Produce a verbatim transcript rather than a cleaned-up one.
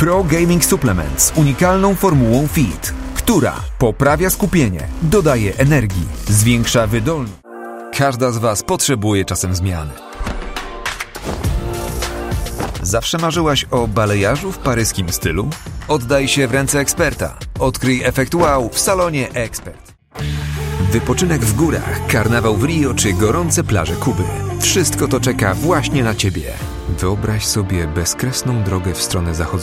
Pro Gaming Supplement z unikalną formułą Fit, która poprawia skupienie, dodaje energii, zwiększa wydolność. Każda z Was potrzebuje czasem zmiany. Zawsze marzyłaś o balejarzu w paryskim stylu? Oddaj się w ręce eksperta. Odkryj efekt wow w salonie Ekspert. Wypoczynek w górach, karnawał w Rio czy gorące plaże Kuby. Wszystko to czeka właśnie na Ciebie. Wyobraź sobie bezkresną drogę w stronę zachodu.